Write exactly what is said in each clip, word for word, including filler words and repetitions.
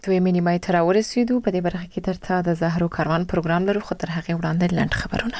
دویمې نیمایي ته راورسېدو. په دې برخه کې درته د زهرو کاروان پروګرام لرو، خو تر هغې وړاندې لنډ خبرونه.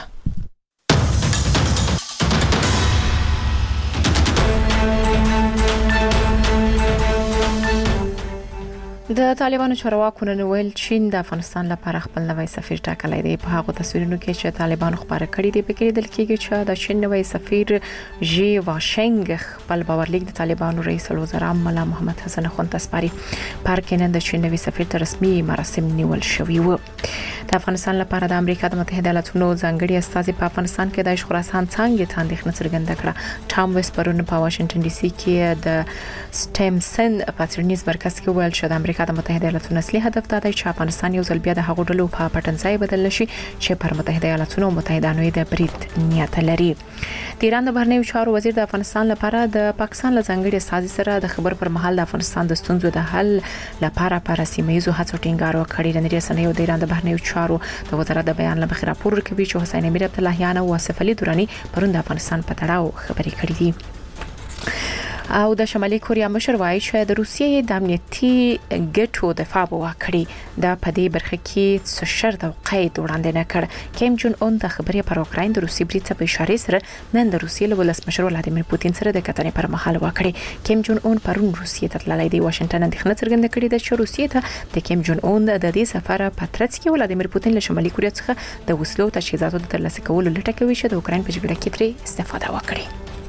د طالبانو چارواکو نن ویل چین د افغانستان لپاره خپل نوی سفیر ټاکلی دی. په هغو تصویرونو کې چې طالبانو خبره کړې دي پکې لیدل کېږي چې د چین نوی سفیر ژی واشنګ خپل باورلیک د طالبانو رئیس الوزرا ملا محمد حسن اخوند ته سپاري. پارک کې نن د چین نوی سفیر ته رسمي مراسم نیول شوي وو. د افغانستان لپاره د امریکا د متحده ایالاتونو ځانګړي استازي په افغانستان کې د خراسان څنګه ته اندېښنه څرګنده کړه. ټام ویس پرون په واشنگټن ډي سي کې د سټیمسن په څېړنیز مرکز کې ویل چې د امریکا د متحده ایالاتونو اصلي هدف دا دی چې افغانستان یو ځل بیا د هغو ډلو په پټنځای بدل نشي چې پر متحده ایالاتونو او متحدانو د برید نیت لري. د ایران د بهرنیو چارو وزیر د افغانستان لپاره د پاکستان له ځانګړي استازي سره د خبر پر مهال د افغانستان د ستونزو د حل لپاره پر سیمه ییزو هڅو ټینګار وکړ. د رسنیو د ایران د بهرنیو چارو د وزارت د بیان لمخې راپور ورکوي چې حسین امیر عبداللهیان او واصف علي دوراني پرون د افغانستان په تړاو خبرې کړې دي. او د شمالي کوریا مشر وایي چې د روسیې د امنیتي ګټو دفاع وکړي. دا په دې برخه کې څه شرط او قید وړاندې نه کړ. کیم جون اون د خبرې پر اوکراین د روسي برید په اشاره سره نن د روسیې له ولسمشر ولادیمیر پوتین سره د کتنې پر مهال وکړي. کیم جون اون پرون روسیې ته تللی دی. واشنگټن اندېښنه څرګنده کړې ده چې روسیې ته د کیم جون اون د دې سفر په ترڅ کې ولادیمیر پوتین له شمالي کوریا څخه د وسلو تجهیزاتو د ترلاسه کولو لټه کوي چې د اوکراین په جګړه کې ترې استفاده وکړي.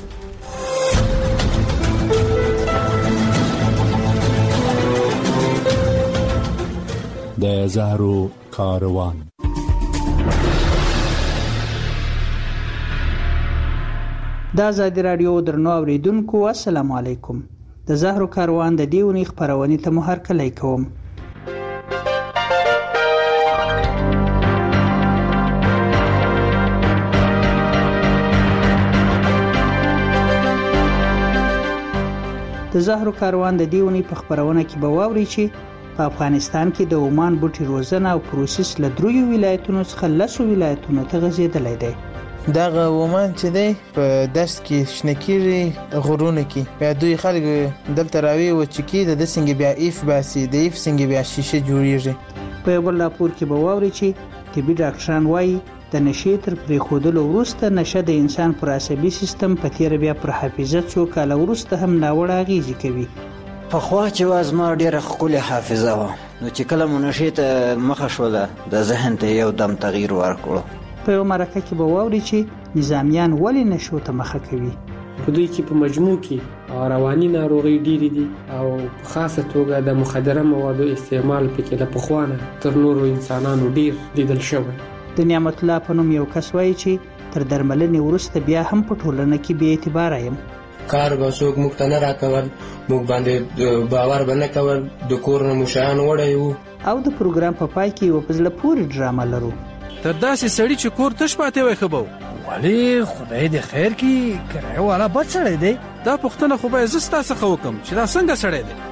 د زهرو کاروان. د آزادي رادیو درنو اوریدونکو السلام علیکم. د زهرو کاروان د دیونی خبرونه ته مو هرکلی کوم. د زهرو کاروان د دیونی په خبرونه کې به واوري چې په افغانستان کې د عمان بوټي روزنه او پروسس له دریو ولایتونو څخه لسو ولایتونو ته غځېدلی دی. دغه عمان چې دی په دشت کې شنکيري غرونه کې بیا دوی خلک دلته راوي و چې کې د څنګه بیا ایف باسي د ایف څنګه بیا شیشه جوړیږي. په بل راپور کې به واوري چې طبي ډاکټران وایي د نشې تر پرېښودلو وروسته نشه د انسان پر عصبي سیستم په تیر بیا پر حافظه څو کاله وروسته هم ناوړه اغېزې کوي. په خوا چې وازما ډیره ښکلې حافظه وه، نو چې کله مو نشې ته مخه شوله د ذهن ته یو دم تغییر ورکړو. په یو مرکه کې به واوري چې نظامیان ولې نشو ته مخه کوي. په دوی کې په مجموع کې رواني ناروغي ډېرې دي او په خاصه توګه د مخدره موادو استعمال پکې له پخوانه تر نورو انسانانو ډېر لیدل شوی. د نعمت الله په نوم یو کس وایي چې تر درملنې وروسته بیا هم په ټولنه کې بې اعتباره یم. کار به څوک موږ ته نه راکول، موږ باندې باور به نه کول، د کور نه مو شیان وړی وو. او د پروګرام په پای کې یوه په زړه پورې ډرامه لرو. تر داسې سړي چې کور تش پاتې وای ښه به و. ولې خدای دې خیر کړي، کرایه والا بد سړی دی. دا پوښتنه خو به زه ستا څخه وکړم چې دا څنګه سړی دی.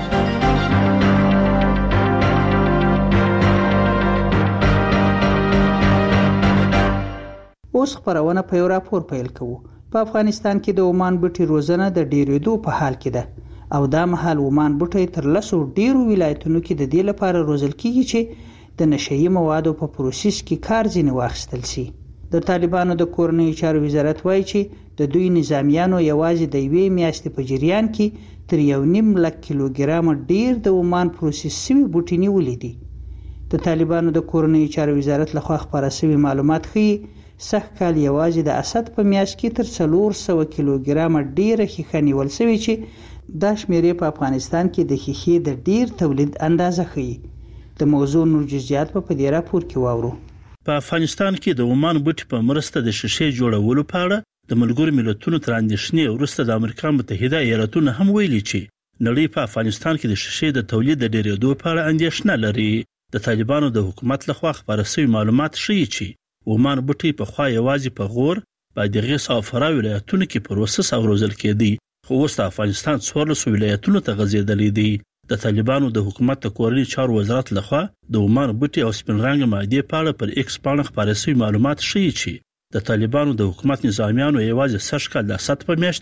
اوس خبرونه په یو راپور پیل کوو. په افغانستان کې د عمان بوټي روزنه د ډیرېدو په حال کې ده او دا مهال عمان بوټي تر لسو ډیرو ولایتونو کې د دې لپاره روزل کیږي چې د نشهیي موادو په پروسس کې کار ځینې واخیستل شي. د طالبانو د کورنیو چارو وزارت وایي چې د دوی نظامیانو یوازې د یوې میاشتې په جریان کې تر یو نیم لک کیلوګرام ډیر د عمان پروسس شوي بوټي نیولي دي. د طالبانو د کورنیو چارو وزارت لخوا خپاره شوي معلومات ښیي سږ کال یوازې د اسد په میاشت کې تر څلور سوه کیلوګرام ډیره ښیښه نیول شوې چې دا شمیرې په افغانستان کې د ښیښې د ډیر تولید اندازه ښیي. د موضوع نور جزئیات په دې راپور کې واورو. په افغانستان کې د عمان بوټي په مرسته د شیشې جوړولو په اړه د ملګرو ملتونو تر اندېښنې وروسته د امریکا متحده ایالاتونو هم ویلي چې نړۍ په افغانستان کې د شیشې د تولید د ډیرېدو په اړه اندېښنه لري. د طالبانو د حکومت لخوا خبره شوی معلومات ښیي چې عمان بوټي په خوا یوازې په غور، بادغیس او فراه ولایتونو کې پروسس او روزل کېدي، خو اوس د افغانستان څوارلس ولایتونو ته غځېدلې دي. د طالبانو د حکومت د کورنیو چارو وزارت لخوا د عمان بوټي او سپین رنګ مادې په اړه پر ایکس باندې خبرې شوی معلومات ښیي چې د طالبانو د حکومت نظامیانو یوازې سږ کال د اسد په میاشت کې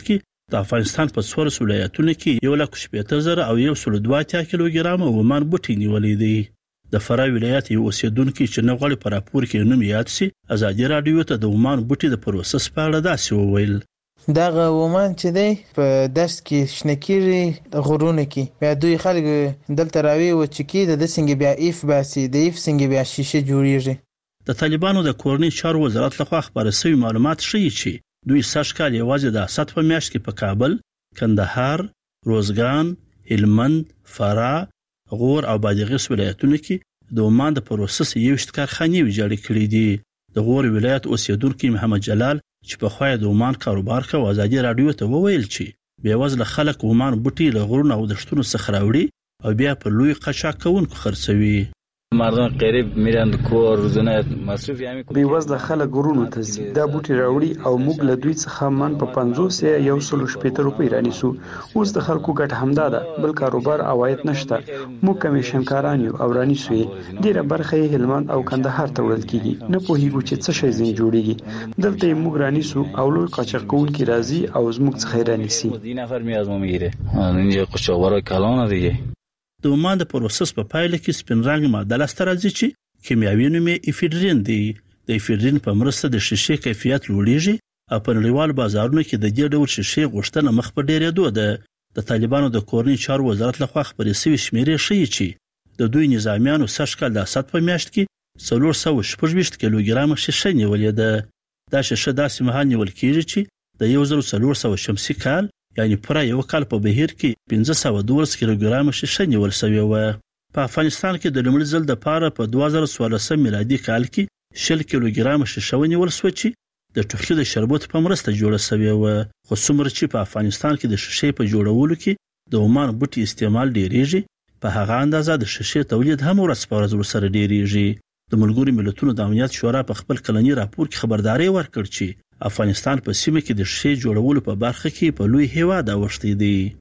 د افغانستان په څوارلس ولایتونو کې یو لک شپږ زره او یو سل دوه اتیا کیلوګرام ومان بوټي نیولې دي. د فراه ولایت یو اوسیدونکو چې نغړی پر راپور کې نوم یاد سي ازادي رادیو ته د ومان بوټي د پروسس په اړه داسې وویل. دغه ومان چې دی په دشت کې شنکيري غرونه کې بیا دوی خلک دلته راوي و چې کې د څنګه بیا ایف باسي د ایف څنګه بیا شیشه جوړیږي. د طالبانو د کورنۍ چارو وزارت لخوا خبره شوی معلومات ښیي چې دوی سږ کال یوازې د اسد په میاشت کې په کابل، کندهار، روزګان، هلمند، فراه، غور او بادغیس ولایتونو کې د ومان د پروسس یو شت کارخانې ویجاړې کړې دي. د غور ولایت اوسیدونکو محمد جلال چې په خوای د ومان کاروبار کوي ازادي رادیو ته وویل چې بیوزله خلک ومان بوټي له غرونو او دشتونو څخه راوړي او بیا په لوی قاچاق کوونکو خرڅوي. مردم غریب میرن کور روزانه مصرف یې بیوزله خلک غرونو ته ځي دا بوټي راوړي او موږ له دوی څخه من په پنځوس یا یو سل شپږ روپۍ رانیسو. اوس د خلکو ګټه همدا ده، بل کاروبار عواید نشته. موږ کمیشنکاران یو او رانیسو یې. ډیره برخه یې هلمند او کندهار ته وړل کیږي. نه پوهیږو چې څه شی زین جوړیږي. دلته یې موږ رانیسو او لوی قاچاق کوونکي راځي او زموږ څخه رانیسي. دي نفر می از ما میگیره. اینجا قاچاقبرای کلان دیگه. د ومان د پروسس په پایله کې سپین رنګ معدل ستر راځي چې کیمیاوي نوم یې افیدرین دی. د افیدرین په مرسته د شیشې کیفیت لوړیږي او په نړیوال بازارونو کې د دې ډول شیشې غوښتنه مخ په ډیرېدو ده. د طالبانو د کورنۍ چارو وزارت لخوا خبرې شوې شمیرې ښیي چې د دوی نظامیانو سږ کال د اسد په میاشت کې څلور سوه شپږ ویشت کیلوګرام شیشه نیولې ده. دا شیشه داسې مهال نیول کېږي چې د یو زر څلور سوه شمسي کال یعنی پر یو کال په بهیر کې پنځه سوه دولس کیلوګرام شیشه نیول شوې و. په افغانستان کې د لومړي ځل د پاره په دوه زره څوارلس میلادي کال کې شل کیلوګرام شیشه ونیول شو چې د ټوخي د شربت په مرسته جوړه شوې و. خو څومره چې په افغانستان کې د شیشې په جوړولو کې د ومان بوټي استعمال ډیریږي په هغه اندازه د شیشې تولید هم ورځ په ورځ سره ډیریږي. د ملګرو ملتونو د امنیت شورا په خپل کلنی راپور کې خبرداري ورکړ چې افغانستان په سیمه کې د شیشې جوړولو په برخه کې په لوی هیواد اوښتی دی.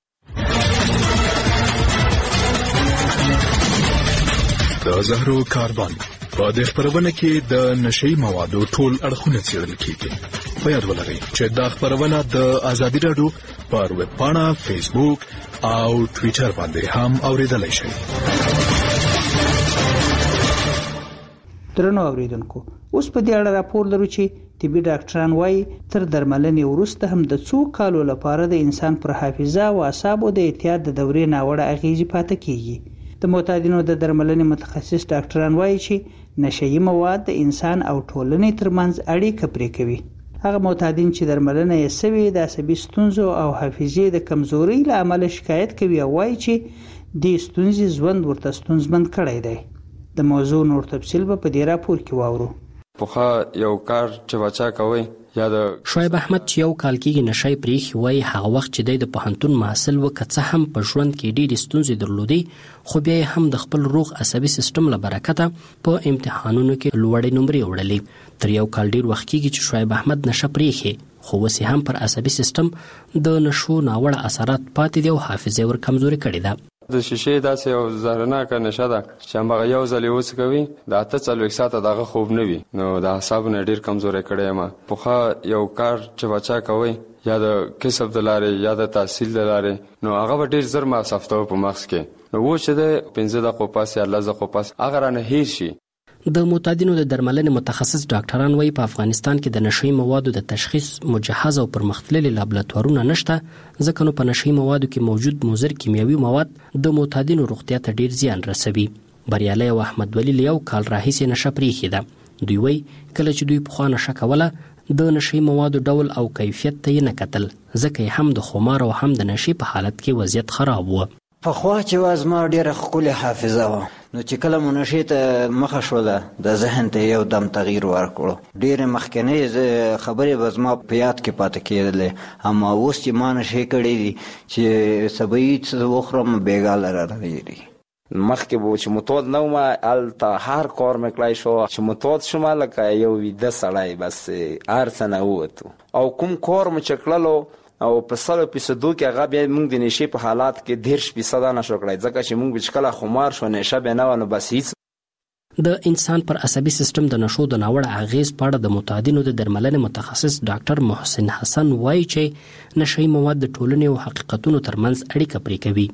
د زهرو کاربن په دې خبرونه کې د نشئی موادو ټول اړخونه څېړل کیږي. په یاد ولرئ چې دا خبرونه د ازادي رادیو پر ویب پاڼه، فیسبوک او ټوئیټر باندې هم اوریدلای شئ. درنو اوریدونکو، اوس په دې اړه راپور لرو چې طبي ډاکټران وايي تر درملنې وروسته هم د څو کالو لپاره د انسان پر حافظه او اعصابو د اعتیاد د دورې ناوړه اغیزې پاتې کیږي. د معتادینو د درملنې متخصص ډاکټران وايي چې نشئی مواد د انسان او ټولنې ترمنځ اړیکه پرې کوي. هغه معتادین چې درملنه یې سوي د عصبي ستونزو او حافظې د کمزورۍ له امله شکایت کوي او وايي چې دې ستونزې ژوند ورته ستونزمن کړی دی. د موضوع نور تفصیل به په دې راپور کې واورو. پوخا یو کار چې بچا کوي یا د شعیب احمد چې یو کال کېږي نشای پریخي وای هغه وخت چې د پوهنتون محصل وکړه هم په ژوند کې ډېرې ستونزې درلودې خو بیا هم د خپل روغ عصبي سیستم له برکته په امتحانونو کې لوړې نمرې وړلې. تر یو کال ډېر وخت کېږي چې شعیب احمد نشه پریخي خو وسې هم پر عصبي سیستم د نشو ناوړه اثرات پاتې دي او حافظه ور کمزوري کړې ده. د شیشې داسې یو زهرناکه نشه ده چې هغه یو ځل یې وڅکوي د اته څلوېښت ساعته دغه خوب نه وي نو د اعصابو نه ډېر کمزوری کړی یم. پخوا یو کار چې بچا کوئ یا د کسب د لارې یا د تحصیل د لارې نو هغه به ډېر زر مصرفوه په مغز کې نو و چې د پنځه دقیقو پس یا لس دقیقو پس هغه رانه هیر شي. د معتادینو د درملنې متخصص ډاکټران وايي په افغانستان کې د نشئی موادو د تشخیص مجهز او پرمختللي لابراتوارونه نشته ځکه نو په نشئی موادو کې موجود مضر کیمیاوي مواد د معتادینو روغتیا ته ډیر زیان رسوي. بریالي او احمد ولی یو کال راهیسې نشه پریخي ده. دوی وايي کله چې دوی په خوا نشه کوله د نشئی موادو ډول او کیفیت ته نه کتل ځکه هم د خمار او هم د نشئی په حالت کې وضعیت خراب و. په خوا چې وازما ډیره ښکلې حافظه وه نو چې کله مو نشې ته مخه شوله د ذهن ته یو دم تغییر ورکړو. ډېرې مخکنۍ خبرې به زما په یاد کې پاتې کېدلې اما اوس چې ما نشې کړې دي چې سبا یې څه وخورم بېګا لره راغېږي. مخکې به چې متود نه وم هلته هر کار مې کړی شو چې متود شوم لکه یو ویده سړی بس هر څه نه ووتو او کوم کار مو چې کړلو او په سلو فیصدو کې هغه بیا موږ د نشې په حالات کې دېرش فیصده نشو کړی ځکه چې موږ چې کله خمار شو نشه بیا نه وه نو بس هېڅ د انسان پر عصبي سیستم د نشو د ناوړه اغیز په اړه د متعددو د درملنې متخصص ډاکټر محسن حسن وایي چې نشئی مواد د ټولنې او حقیقتونو ترمنځ اړیکه پرې کوي.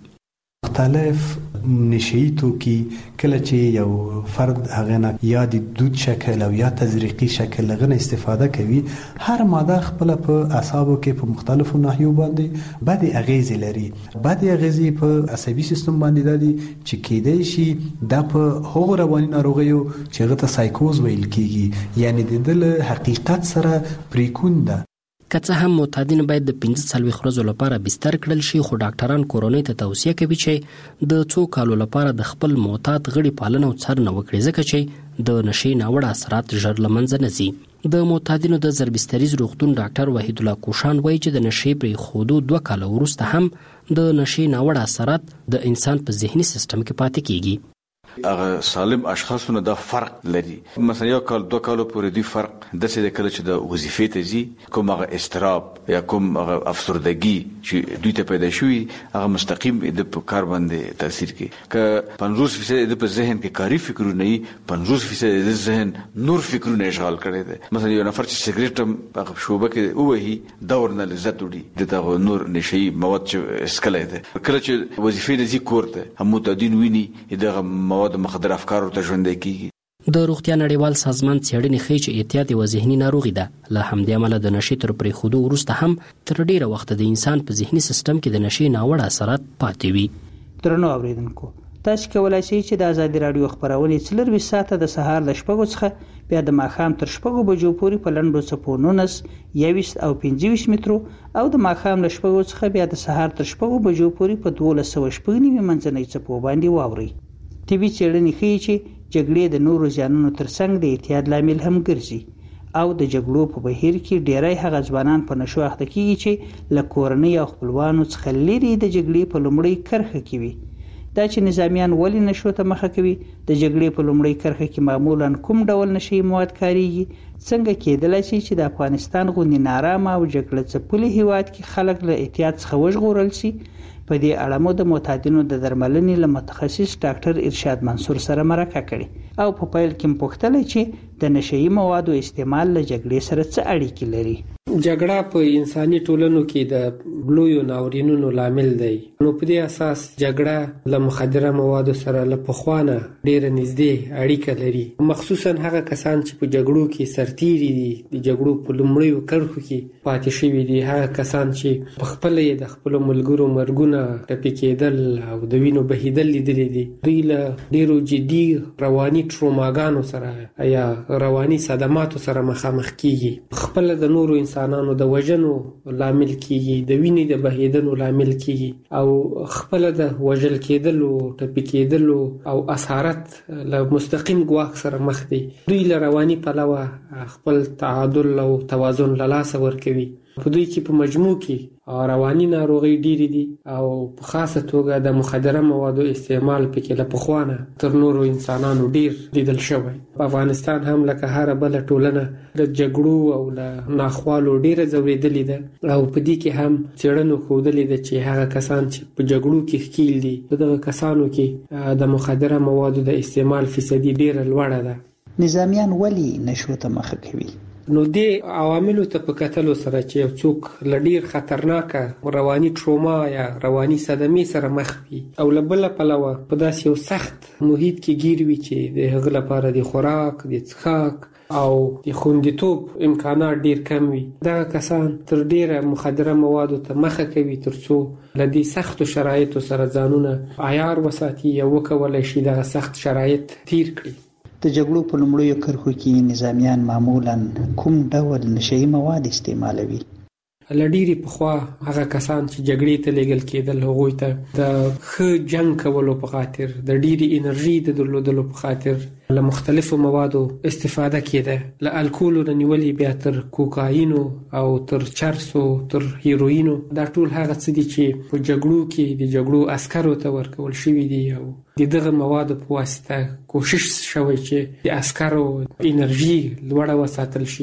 مختلف نشئی توکي کله چې یو فرد هغه نه یا د دود شکل او یا تزریقي شکل غنه استفاده کوي، هر ماده خپل په اعصابو کې په مختلفو ناحیو باندې بد اغیز لري. بد اغیز په عصبي سیستم باندې دي چې کېدای شي د په هغو رواني ناروغیو چې هغه ته سایکوز ویل کیږي، یعنی د دل حقیقت سره پریکون ده. که څه هم معتادین باید د پنځه څلوېښت ورځو لپاره بستر کړل شي، خو ډاکټران کورنۍ ته توصیه کوي چې د څو کالو لپاره د خپل معتاد غړي پالنه او څارنه وکړي، ځکه چې د نشې ناوړه اثرات ژر له منځه نه ځي. د معتادینو د زربستریز روغتون ډاکټر وحید الله کوشان وایي چې د نشې پرېښودو دوه کاله وروسته هم د نشې ناوړه اثرات د انسان په ذهني سیستم کې پاتې کیږي. هغه سالم اشخاصونه د فرق لري. مثلا یو کال دوه کالو پورې دی فرق د څه د کله چې د وظیفې ته ځي، کوم هغه استراب یا کوم هغه افسردګي چې دوی ته پیدا شوي هغه مستقیم د کار باندې تاثیر کوي. که پنځوس فیصد د په ذهن کې کاری فکرونه وي، پنځوس فیصد د ذهن نور فکرونه اشغال کړي دي. مثلا یو نفر چې سیګریټ په شوبه کې ووهي دور نه لذت وړي، دغه نور نشي مواد چې اسکلای دي. کله چې وظیفې د ذکر کوړه هم متعدین ویني دغه مواد د مخدر افکارو ته ژوندۍ کیږي. د روغتیا نړیوال سازمان څېړنې ښیي چې اعتیاد یوه ذهني ناروغي ده. له همدې امله د نشې تر پرېښودو وروسته هم تر ډېره وخته د انسان په ذهني سیستم کې د نشې ناوړه اثرات پاتې وي. درنو اورېدونکو، تاسو کولی شئ چې د ازادي راډیو خپرونې څلرویشت ساعته د سهار له شپږو څخه بیا د ماښام تر شپږو بجو پورې په لنډو څپو نولس، یوویشت او پنځه ویشت مترو او د ماښام له شپږو څخه بیا د سهار تر شپږو بجو پورې په دولس سوه شپږ نوي منځنۍ څپو باندې واورئ. طبي څېړنې ښیي چې جګړې د نورو زیانونو ترڅنګ د اعتیاد لامل هم ګرځي او د جګړو په بهیر کې ډیری هغه ځوانان په نشو اخته کیږي چې له کورنۍ او خپلوانو څخه لرې د جګړې په لومړۍ کرښه کې وي. دا چې نظامیان ولې نشو ته مخه کوي، د جګړې په لومړۍ کرښه کې معمولا کوم ډول نشي مواد کاریږي، څنګه کېدلی شي چې د افغانستان غوندې نارامه او جګړه ځپلي هیواد کې خلک له اعتیاد څخه وژغورل شي. په دې اړه مو د معتادینو د درملنې له متخصص ډاکټر ارشاد منصور سره مرکه کړې او په پیل کې پوښتنه چې د نشئی موادو استعمال له جګړې سره څه اړیکې لري. جګړه په انساني ټولنو کې د لویو ناورینونو لامل دی. نو په دې اساس جګړه له مخدره موادو سره له پخوانه ډېره نږدې اړیکه لري، مخصوصا هغه کسان چې په جګړو کې سرتیري دي، د جګړو په لومړیو کرښو کې پاتې شوي دي، هغه کسان چې په خپله یې د خپلو ملګرو مرګونه ټپي کېدل او د وینو بهیدل لیدلي دي. دوی له ډېرو جدي رواني ټروماګانو سره یا رواني صدماتو سره مخامخ کیږي. خپله د نورو انسانانو د وژنو لامل کیږي، د وینې د بهیدنو لامل کیږي او خپل د وژل کېدلو، ټپي کېدلو او اسارت له مستقیم ګواښ سره مخ دي. دوی له رواني پلوه خپل تعادل او توازن له لاسه ورکوي. په دوی کې په مجموع کې رواني ناروغۍ ډېرې دي او په خاصه توګه د مخدره موادو استعمال پکې له پخوانه تر نورو انسانانو ډېر لیدل شوی. په افغانستان هم لکه هره بله ټولنه د جګړو او له ناخوالو ډېره ځورېدلې ده او په دې کې هم څېړنو ښودلې ده چې هغه کسان چې په جګړو کې ښکیل دي په دغه کسانو کې د مخدره موادو د استعمال فیصدي ډېره لوړه ده. نظامیان ولې نشو ته مخه کوي؟ نو دې عواملو ته په کتلو سره چې یو څوک له ډېر خطرناکه رواني ټروما یا رواني صدمې سره مخ وي او له بله پلوه په داسې یو سخت محیط کې ګیر وي چې د هغه لپاره د خوراک، د څښاک او د خوندیتوب امکانات ډېر کم وي، دغه کسان تر ډېره مخدره موادو ته مخه کوي تر څو له دې سختو شرایطو سره ځانونه عیار وساتي یا وکولی شي دغه سخت شرایط تیر کړي. د جګړو په لومړیو کرښو کې نظامیان معمولا کوم ډول نشئی مواد استعمالوي؟ له ډېرې پخوا هغه کسان چې جګړې ته لیږل کېدل هغوی ته د ښه جنګ کولو په خاطر، د ډېرې انرژي د درلودلو په خاطر له مختلفو موادو استفاده کېده، له الکولو نه نیولې بیا تر کوکاینو او تر چرسو تر هیروینو. دا ټول هغه څه دي چې په جګړو کې د جګړو عسکرو ته ورکول شوي دي او د دغه موادو په واسطه کوشش شوی چې د عسکرو انرژي لوړه وساتل شي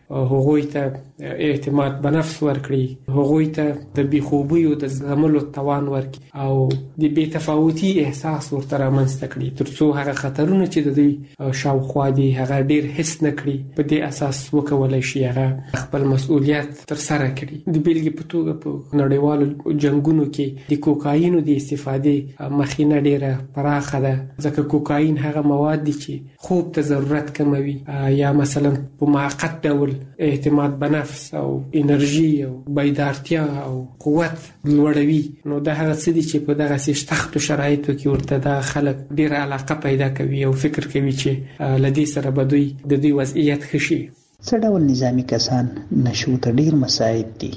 هغوی ته اعتماد په نفس ورکړي، هغوی ته د بېخوبیو د زغملو توان ورکړي او د بې تفاوتي احساس ورته رامنځته کړي، تر څو هغه خطرونه چې د دوی شاوخوا دي هغه ډېر حس نه کړي. په دې اساس وکولی شي هغه خپل مسؤلیت ترسره کړي. د بېلګې په توګه په نړیوالو جنګونو کې د کوکاینو د استفادې مخینه ډېره پراخه ده، ځکه کوکاین هغه مواد دي چې خوب ته ضرورت کموي یا مثلا په موقت ډول اعتماد په نفس او انرژي او بیدارتیا او قوت لوړوي. نو دا هغه څه دي چې په دغسې سختو شرایطو کې ورته دا خلک ډېره علاقه پیدا کوي او فکر کوي چې له دې سره به دوی د دوی وضعیت ښه شي. څه ډول نظامي کسان نشو ته ډېر مساعد دي؟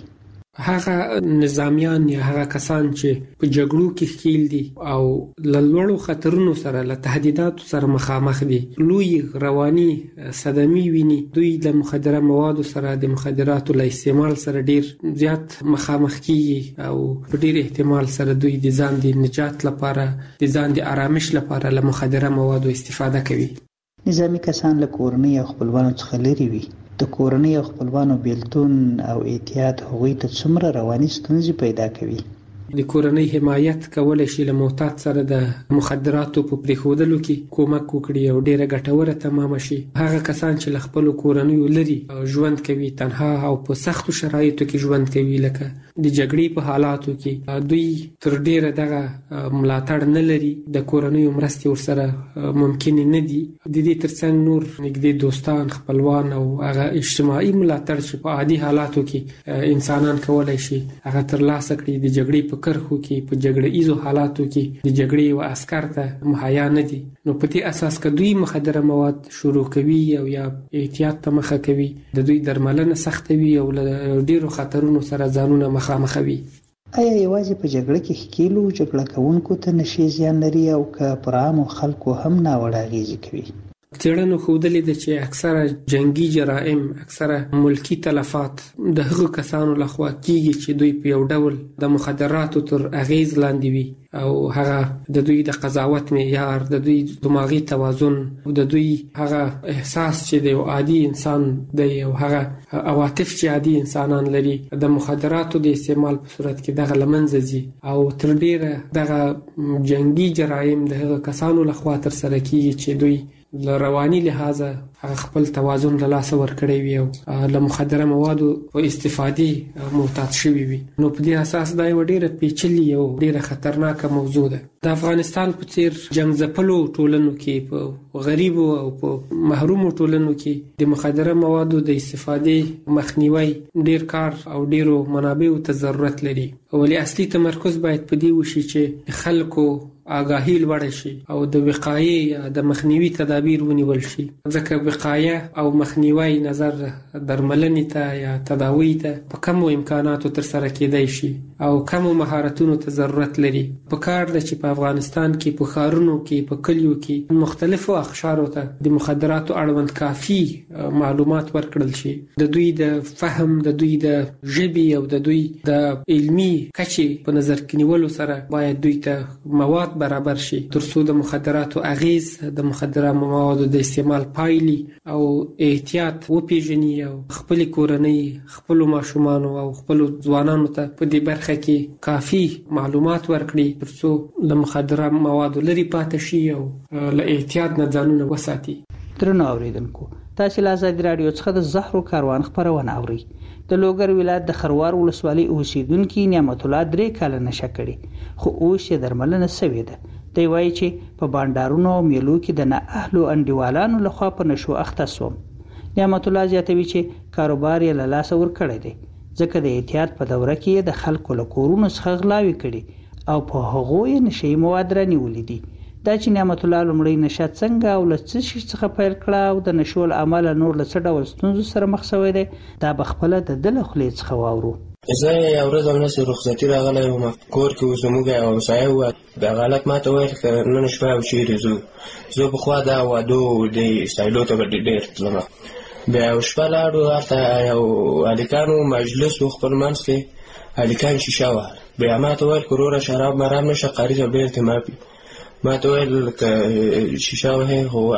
هغه نظامیان یا هغه کسان چې په جګړو کې ښکیل دي او له لوړو خطرونو سره له تهدیداتو سره مخامخ دي، لوی رواني صدمې ویني، دوی د مخدره موادو سره د مخدراتو له استعمال سره ډیر زیات مخامخ کیږي او په ډیر احتمال سره دوی د ځان د نجات لپاره د ځان د آرامش لپاره له مخدره موادو استفاده کوي. نظامی کسان له کورنۍ او خپلوانو څخه لري وي، د کورنۍ او خپلوانو بیلتون او احتیاط هغوی ته څومره رواني ستونزې پیدا کوي؟ د کورنۍ حمایت کولای شي له معتاد سره د مخدراتو په پرېښودلو کې کومک وکړي او ډیره ګټوره تمامه شي. هغه کسان چې له خپلو کورنیو لري ژوند کوي، تنها او په سختو شرایطو کې ژوند کوي، لکه د جګړې په حالاتو کې دوی تر ډیره دغه ملاتړ نه لري، د کورنیو مرستې ورسره ممکنې نه دي. د دې ترڅنګ نور نږدې دوستان، خپلوان او هغه اجتماعي ملاتړ چې په عادي حالاتو کې انسانان کولای شي هغه ترلاسه کړي، د جګړې په کرخو کې په جګړه ایزو حالاتو کې د جګړې و عسکر ته مهیا نه دي. نو په دې اساس که دوی مخدره مواد شروع کوي او یا احتیاط ته مخه کوي، د دوی درملنه سخته وي او له ډیرو خطرونو سره ځانونه مخامخ وي. آیا یوازې په جګړه کې ښکیلو جګړه کوونکو ته نشي زیان لري او که پر عامو خلکو هم ناوړه اغېزې کوي؟ څېړنو ښودلې ده چې اکثره جنگي جرائم، اکثره ملکی تلفات د هغو کسانو لخوا کیږي چې دوی په یو ډول د مخدراتو تر اغیز لاندې وي او هغه د دوی د قضاوت معیار، د دوی دماغي توازن، د دوی هغه احساس چې د یو عادي انسان دی او هغه عواطف چې عادي انسانان لري د مخدراتو د استعمال په صورت کې دغه له منځه ځي او تر ډیره دغه جنگي جرایم د هغو کسانو لخوا ترسره کیږي چې دوی له رواني لحاظه هغه خپل توازن له لاسه ورکړی وي او له مخدره موادو په استفادې معتاد شوي وي. نو په دې اساس دا یوه ډېره پیچلې او ډېره خطرناکه موضوع ده. د افغانستان په څیر جنګ ځپلو ټولنو کې، په غریبو او په محرومو ټولنو کې د مخدره موادو د استفادې مخنیوی ډېر کار او ډېرو منابعو ته ضرورت لري. ولې اصلي تمرکز باید په دې وشي چې خلکو آگاهی لوړه شي او د وقایې یا د مخنیوي تدابیر ونیول شي، ځکه وقایه او مخنیوي نظر درملنې ته یا تداوی ته په کمو امکاناتو ترسره کېدای شي او کمو مهارتونو ته ضرورت لري. په کار ده چې په افغانستان کې په ښارونو کې، په کلیو کې مختلفو اقشارو ته د مخدراتو اړوند کافي معلومات ورکړل شي. د دوی د فهم، د دوی د ژبې او د دوی د علمي کچې په نظر کې نیولو سره باید دوی ته مواد برابر شي، ترڅو د مخدراتو اغیز، د مخدره موادو د استعمال پایلې او احتیاط وپیژني او خپل کورنۍ، خپل ماشومان او خپل ځوانانو ته په دې برخه کې کافي معلومات ورکړي، ترڅو له مخدره موادو لري پاتې شي او له احتیاط نه ځانونه وساتي. درنو اوریدونکو، تاسو له آزادي رادیو څخه د زهرو کاروان خبرونه اورئ. د لوګر ولایت د خروار ولسوالۍ اوسیدونکي نعمت الله درې کاله نشه کړي، خو اوس یې درملنه سوې ده. دی وایي چې په بانډارونو او میلو کې د نااهلو انډیوالانو لخوا په نشو اخته سوم. نعمت الله زیاتوي چې کاروبار یې له لاسه ورکړی دی، ځکه د احتیاط په دوره کې د خلکو له کورونو څخه غلاوې کړي او په هغو یې نشهیي مواد رانیولي دي. دا چې نعمت الله لومړی نشه څنګه او له څه شي څخه پیل کړه او د نشو له امله نور له څه ډول ستونزو سره مخ شوی دی، دا به خپله د ده له خولې څخه واورو. زه یو ورځ همداسې رخصتي راغلی وم، کور کې اوس زموږ یو همسایه وه، دغه هلک ما ته ویل که نن شپه او چېرې ځو. زه پخوا دا وادو د سایلو ته به ډېر تلم. بیا یو شپه لاړو، هلته یو هلکانو مجلس و، خپل منځ کې هلکان شیشه وهل. بیا ما ته ویل که وروره شراب مرام نشه، قاري صاحب ډېر ته ماپي. ما ته ویل که شیشه وهې خو ووهه.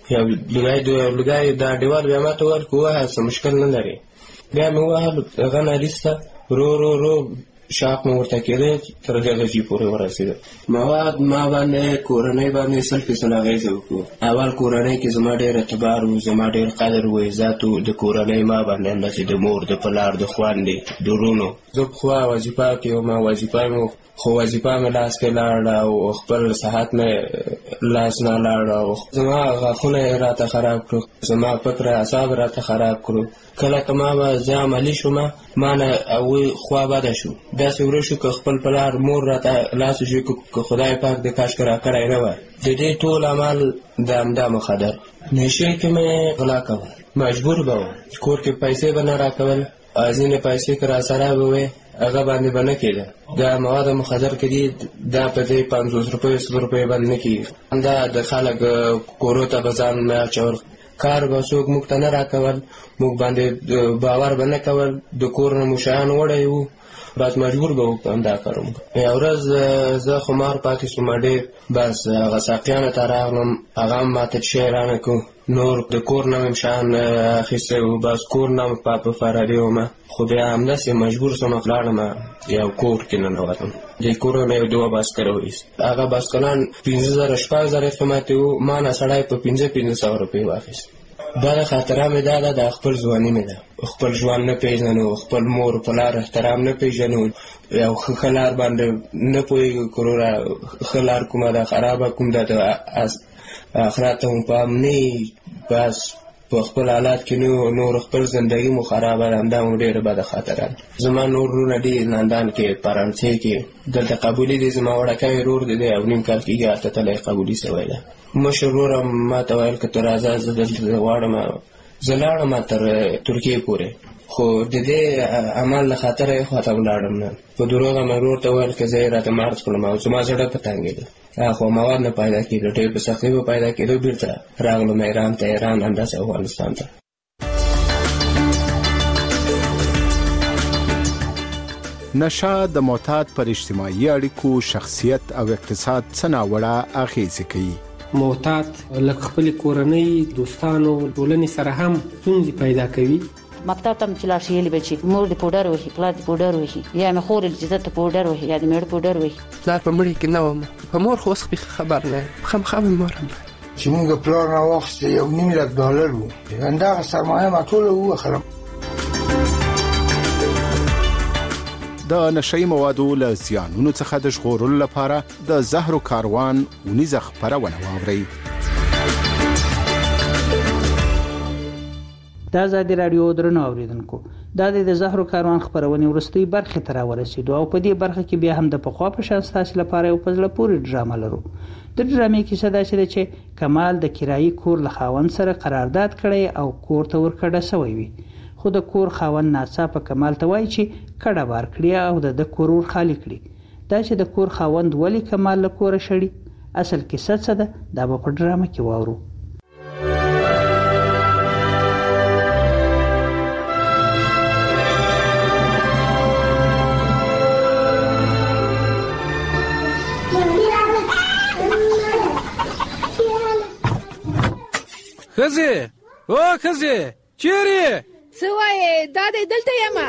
یا لګای د لګای دا دیوال بیا ماته ورکوه څه مشکل نه لري. بیا مې ووهل هغه ناریسته رو رو رو شاق مې ورته کېده تر درجې پورې ورسېده. مواد ما باندې کورنۍ باندې سل فیصده اغېزه وکړو. اول کورنۍ کې زما ډېر اعتبار و، زما ډېر قدر و عزت و. د کورنۍ ما باندې همداسې د مور د پلار د خویندې د وروڼو. زه پخوا وظیفه کې وم، وظیفه مې خو وظیفه مې لاس کې لاړه او خپل صحت مې لاس نه لاړه او زما غاښونه یې راته خراب کړو، زما فکر اعصاب راته خراب کړو. کله که ما به زه عملي شوم ما نه هغوی خوا بده شو. داسې ورو شو که خپل پلار مور راته لاس وشي که خدای پاک د کاشکې راکړی نه وای. د دې ټول عمل د همدا مخدر نشې کې مې غلا کول، مجبور به وم. کور کې پیسې به نه راکول، ځینې پیسې که راسره به وې هغه باندې به نه کېده. دا مواد مخدر کې دي دا په دې پنځوس روپیو سل روپیو باندې نه کېږي. دا د خلک کورو ته به ځان نه اچول، کار به څوک موږ ته نه راکول، موږ باندې باور به نه کول. د کور نه مو شیان وړی وو، بس مجبور به وو همدا کار وکړو. یوه ورځ زه خمار پاتې شوم ډېر، بس هغه ساقیانو ته راغلم، هغه هم ماته شی رانه کړو. نور د کور نه مې شیان اخیستی وو، بس کور نه مې په فراري ومه. خو بیا همداسې مجبور شوم لاړم یو کور کې ننوتم. دې کور نه یو دوه باسکله وایست. هغه باسکلان پنځه زره شپږ زره قیمت وو، ما نه سړی په پنځه پنځه سوه روپۍ واخیست. دا د خاطره مې دا ده د خپل ځواني مې ده. خپل ژوند نه پېژنو، خپل مور پلار احترام نه پېژنو، یو ښه لار باندې نه پوهېږو که وروره ښه لار کومه ده خرابه کوم ده، د آخرت ته مو پام نه. بس په خپل حالات کې نور خپل زندګي مو خرابه ده، همدا مو ډېره بده خاطره ده. زما نور وروڼه دي لندن کې، فرانسې کې، دلته قبولي دي. زما وړوکی ورور دی دی او نیم کال کېږي هلته تللی قبولي سوی ده. مشر ورور هم ما ته ویل که ته راځه زه دلته غواړم. زه لاړم تر ترکیې پورې، خو د دې عمل له خاطره یې خواته ولاړم نه. په دروغ مې ورور ته ویل که زه یې راته مارچ کړم او زما زړه په تنګېده. خو مواد نه پیدا کېدو، ډېر په سختۍ به پیدا کېدو. بېرته راغلم ایران ته، ایران همداسې افغانستان ته. نشه د معتاد پر اجتماعي اړیکو، شخصیت او اقتصاد څه ناوړه اغېزې کوي. معتاد لکه خپل کورنۍ، دوستانو، ټولنې سره هم ستونزې پیدا کوي. مکتب ته چې لاړ شي یې به چې مور دې پوډر وهي، پلار دې پوډر وهي، یا مې خور چې زه ته پوډر وهي یا د مېړه پوډر وهي. پلار په مړي کې نه وم، په مور خو اوس خبر نه یم، خامخا مې مور هم چې موږ پلار نه واخیستې یو نیم لک ډالر وو، همدغه سرمایه ما ټوله ووخلم. د نشئی موادو له زیانونو څخه د ژغورلو لپاره د زهرو کاروان ونیزه خپرونه واورئ. د ازادي راډیو درنو اوریدونکو، دا د زهرو کاروان خپرونې ورستۍ برخه ته راورسېدو او په دې برخه کې بیا هم د پخوا په شان ستاسو لپاره یو پزله پوری ډرامه لرو. د ډرامې کیسه دا چې کمال د کرایي کور له خاوند سره قرارداد کړی او کور ته ورکړه شوی وي، خو د کور خاوند ناڅاپه کمال ته وایي چې کډه بار کړی او د کور ور خالی کړي. دا چې د کور خاوند ولی کمال له کوره شړي، اصل کیسه څه ده دا به په ډرامه کې واورو. خزه او خزه چیرې څه وایې؟ دا دې دلته یمه،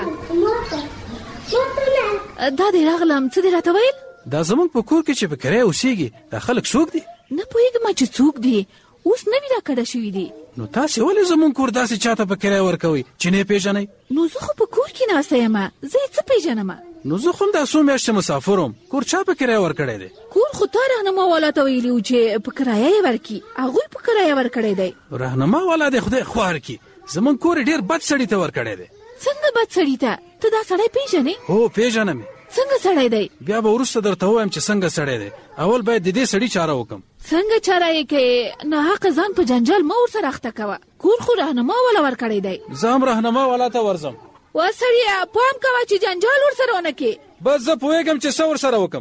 دا دې راغلم. څه دې راته ویل؟ دا زمونږ په کور کې چې په کرایه اوسېږي دا خلک څوک دي؟ نه پوهېږم چې څوک دي، اوس نوي راکړه شوي دي. نو تاسې ولې زمونږ کور داسې چاته په کرایه ورکوئ چې نه یې پېژنئ؟ نو زه خو په کور کې ناسته یمه، زه یې څه پېژنم؟ نو زه خو هم دا څو میاشتې مسافر وم، کور چا په کرایه ورکړی دی؟ کور خو تا رهنما والا ته ویلي و چې په کرایه یې ورکړي، هغوی په کرایه ورکړی دی. رهنما والا دی خدای خوار کړي، زمونږ کور ډېر بد سړي ته ورکړی دی. څنګه بد سړي ته؟ ته دا سړی پېژنې؟ هو پېژنم یې. څنګه سړی دی؟ بیا به وروسته درته ووایم چې څنګه سړی دی. اول باید د دې سړي چاره وکړم. څنګه چاره یې کوې؟ ناحقه ځان په جنجال مه ورسره اخته کوه، کور خو رهنما والا ورکړی دی. زه هم رهنما والا ته ورځم. وا سړیه پام کوه چې جنجال ورسره ونه کړې. بس زه پوهېږم چې څه ورسره وکړم.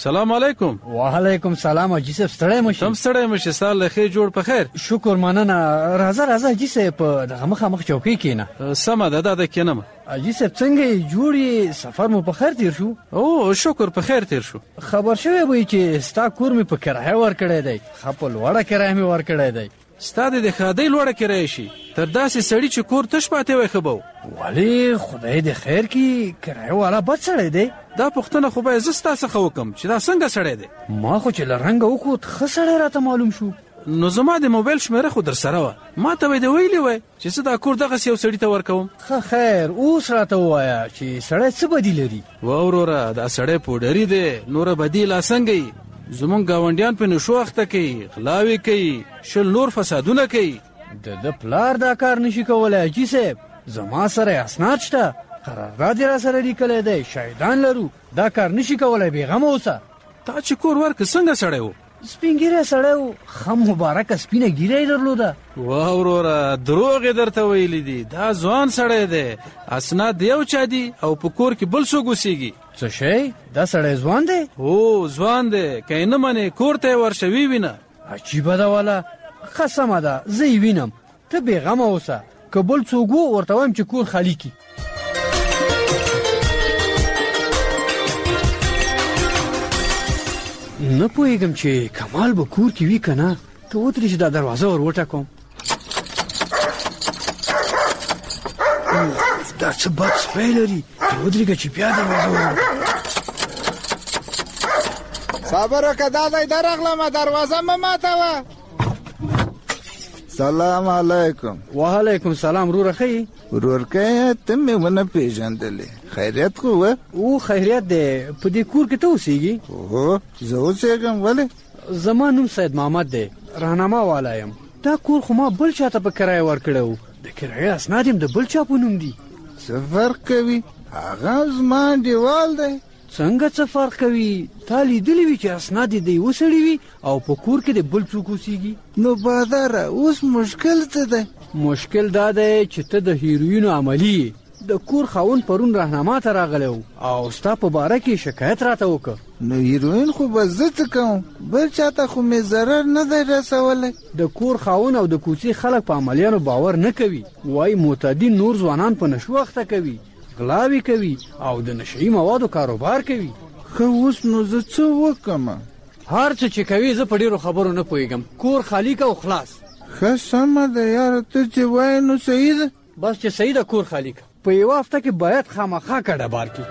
سلام علیکم. وعلیکم سلام حاجی صاحب ستړی مشي. تم ستړی مشي سال لخې جوړ په خیر. شکر مننه. راځه راځه حاجی صاحب دغه مخه مخ چوکۍ کېنه. سمه ده دا د کېنم. حاجی صاحب څنګه جوړي سفر مو په خیر تیر شو؟ او شکر په خیر تیر شو. خبر شوی وای چې ستا کور می په کرایه ور کړی دی. خپل وړه کرایه می ور کړی دی. ستاده د خادي لوړه کرایه شي تر داسې سړی چې کور تش پاتې وای خبو. ولی خدای دې خیر کی کرایه والا بد سړی دی. دا پښتنه خو به زستا څخه وکم چې دا څنګه سړی دی. ما خو چې لرنګ وکوت خسړی راته معلوم شو. نو زما د موبایل شمیره خو در سره و. ما ته وې ویلې وای چې زه دا کور دغه یو سړی ته ورکوم. خه خیر اوس راته وایا چې سړی څه بدیل لري. و وروره دا سړی پوډری دی نور بدیل اسنګي. زمون گاونډیان په نشو اخته کوي غلاوي کوي شل نور فسادونه کوي. د د پلار دا کار نشي کولای حاجی صاحب. زما سره اسناد شته قرارداد را سره لیکل دی شاهدان لرو. دا کار نشي کولای بیغمه اوسه. تا چې کور ورک څنګه سړی و؟ سپینګیره سړی و. خم مبارک سپینه ګیره درلوده. واه وروره دروغ درته ویلي دي. دا ځوان سړی دی اسناد یو چا دي او په کور کې بل څوک اوسېږي. څه شی دا سړی ځوان دی؟ هو ځوان دی. که نه منې کور ته ورشوي وینه. عجیبه ده والا. ښه سمه ده زه یې وینم ته بېغمه اوسه. که بل څوک و ورته وایم چې کور خالي کړي. نه پوهېږم چې کمال به کور کې وي که نه. ته ودرې چې دا دروازه ور وټکوم. دا څه بد سپی لري. ته ودرېږه چې بیا دروازه ور صبر وکړه دا دی درغلمه دروازه مه ماتوه. سلام علیکم. وعلیکم سلام. ورور ښه ورورکه ته مې ونه پیژندلې. خیریت خو و؟ او خیریت دی. په دې کور کې ته اوسېږي؟ هو زه اوسېږم. ولې؟ زما نوم سید محمد دی راهنما والا یم. دا کور خو ما بل چا ته په کرایه ورکړی و. د کرایې اسناد یم د بل چا په نوم دي. څه فرق کوي؟ هغه زما انډیوال دی. څنګه څه فرق کوي؟ تا لیدلی وي چې اسناد یې د یوه سړي وي او په کور کې د بل څوک اوسېږي. نو باداره اوس مشکل څه دی؟ مشکل دا دی چې ته د هیروینو عملي یې. د کور خاوند پرون راهنما ته راغلی و او ستا په باره کې شکایت راته وکړه. نو هیروین خو به زه څه کوم؟ بل چاته خو مې ضرر نه دی رسولی. د کور خاوند او د کوڅې خلک په عملیانو باور نه کوي. وایي معتدین نور ځوانان په نشو اخته کوي غلاوي کوي او د نشهیي موادو کاروبار کوي. ښه اوس نو زه څه وکړم؟ هر څه چې کوي زه په ډېرو خبرو نه پوهېږم. کور خالي که او خلاص. ښه سمه ده یاره ته چې وایې نو صحیح ده. بس چې صحیح ده کور خالي که. په یوه هفته کې باید خامخا کډه بار کړي.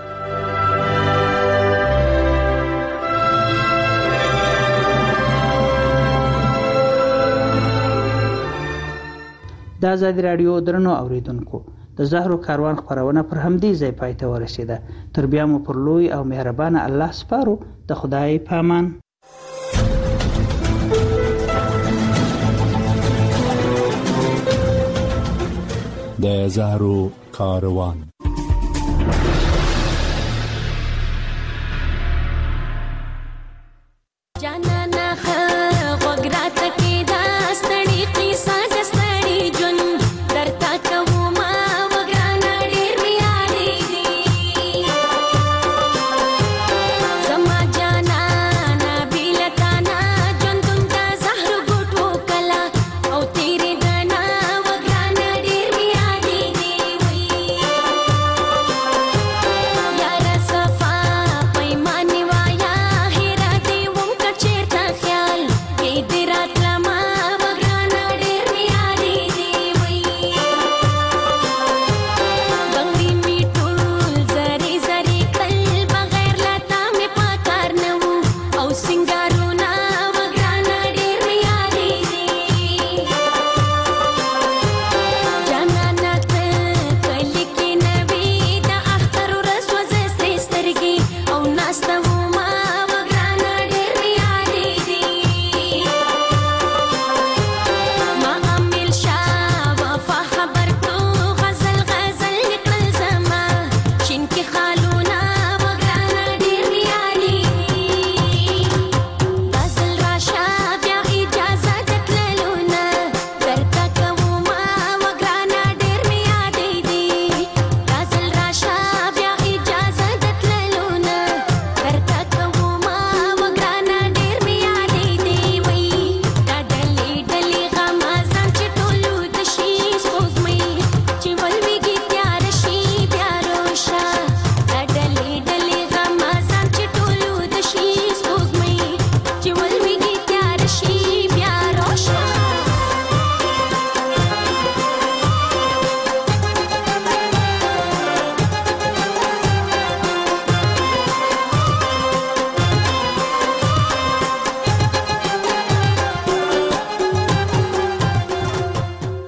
د ازادي راډیو درنو اوریدونکو د زهرو کاروان خبرونه پر همدې ځای پای ته ورسیده. تر بیا مو پر لوی او مهربانه الله سپارو. د خدای پامان. د زهرو کاروان